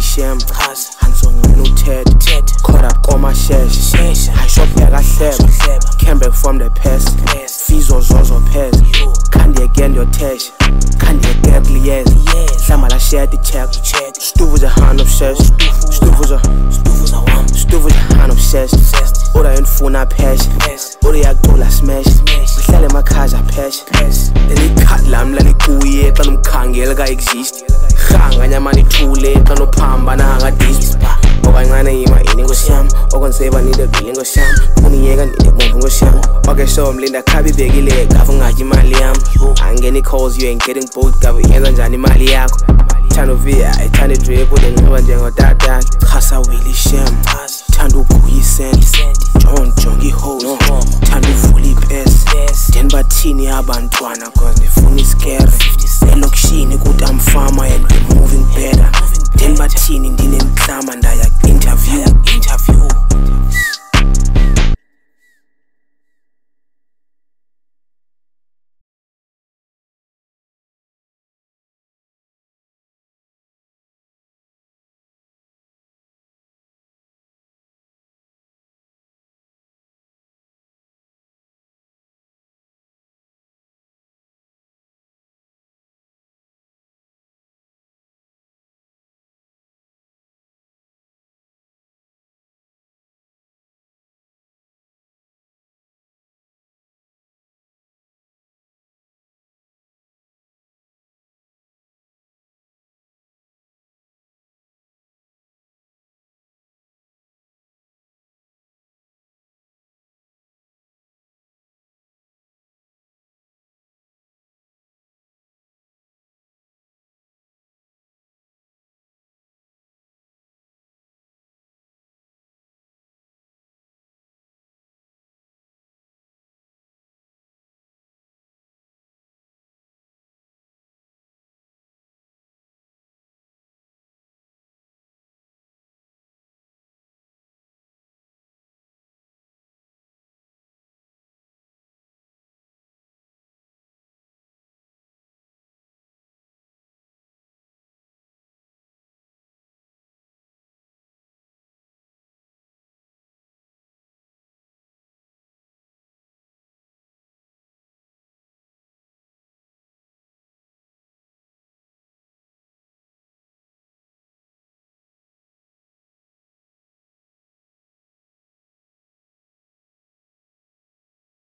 Shem Handsong no Ted caught up on my shash I shot back I slap came back from the past Fizo Zozo Pez can't again your tash can't get yes Samala share the check Stuvo a hand of shash Stuvo a hand of shash Ora infuna pesh Ora yakula smash Hlale makhaza pesh Then he cut lam lani kuye xa nomkhangela ka exist Khanga nyamani thule xa nophamba nanga dis Okancane ima ini ngosham Okonseba nide gile ngosham Uniyeka nide bombu ngosham Okay so mlinda khabi bekile gafu ngaji imali yam Angeni calls you ain't getting both gafu yenza njani imali yakho Thanda uvia ayithanda drip udenxiba njengodada Khasa Willy Shem Thanda ukuyisend Jongi hoes Thanda uvula ipes Then bathini abantwana cause nifuna iskere Elokishini kuthi I'm farmer and we're moving better Then bathini